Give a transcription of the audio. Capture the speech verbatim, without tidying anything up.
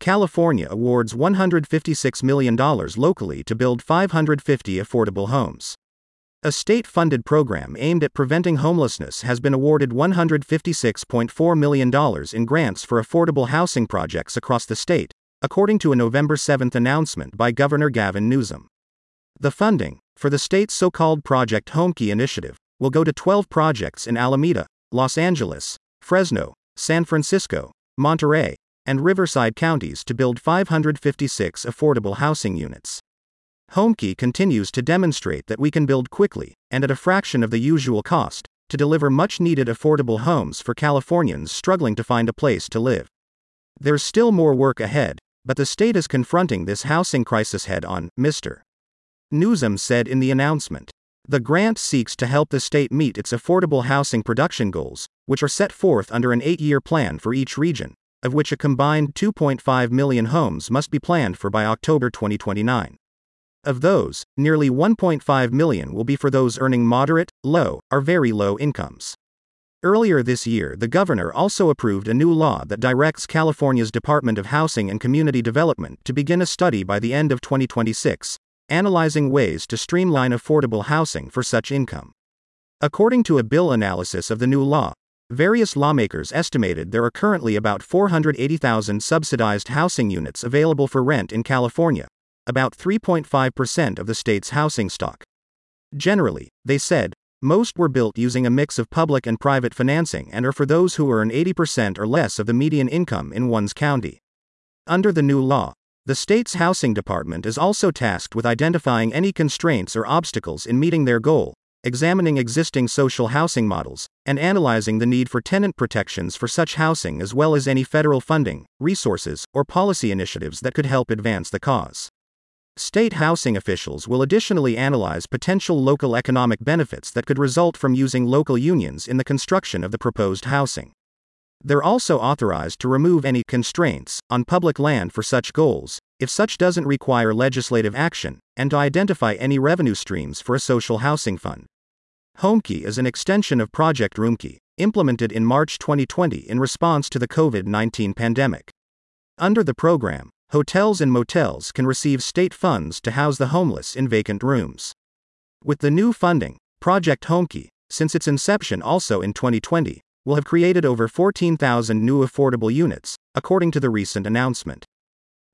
California awards one hundred fifty-six million dollars locally to build five hundred fifty affordable homes. A state-funded program aimed at preventing homelessness has been awarded one hundred fifty-six point four million dollars in grants for affordable housing projects across the state, according to a November seventh announcement by Governor Gavin Newsom. The funding, for the state's so-called Project Homekey initiative, will go to twelve projects in Alameda, Los Angeles, Fresno, San Francisco, Monterey, and Riverside counties to build five hundred fifty-six affordable housing units. Homekey continues to demonstrate that we can build quickly, and at a fraction of the usual cost, to deliver much-needed affordable homes for Californians struggling to find a place to live. There's still more work ahead, but the state is confronting this housing crisis head-on, Mister Newsom said in the announcement. The grant seeks to help the state meet its affordable housing production goals, which are set forth under an eight-year plan for each region, of which a combined two point five million homes must be planned for by October twenty twenty-nine. Of those, nearly one point five million will be for those earning moderate, low, or very low incomes. Earlier this year, the governor also approved a new law that directs California's Department of Housing and Community Development to begin a study by the end of twenty twenty-six, analyzing ways to streamline affordable housing for such income. According to a bill analysis of the new law, various lawmakers estimated there are currently about four hundred eighty thousand subsidized housing units available for rent in California, about three point five percent of the state's housing stock. Generally, they said, most were built using a mix of public and private financing and are for those who earn eighty percent or less of the median income in one's county. Under the new law, the state's housing department is also tasked with identifying any constraints or obstacles in meeting their goal, examining existing social housing models, and analyzing the need for tenant protections for such housing as well as any federal funding, resources, or policy initiatives that could help advance the cause. State housing officials will additionally analyze potential local economic benefits that could result from using local unions in the construction of the proposed housing. They're also authorized to remove any constraints on public land for such goals, if such doesn't require legislative action, and to identify any revenue streams for a social housing fund. Homekey is an extension of Project Roomkey, implemented in March twenty twenty in response to the COVID nineteen pandemic. Under the program, hotels and motels can receive state funds to house the homeless in vacant rooms. With the new funding, Project Homekey, since its inception also in twenty twenty, will have created over fourteen thousand new affordable units, according to the recent announcement.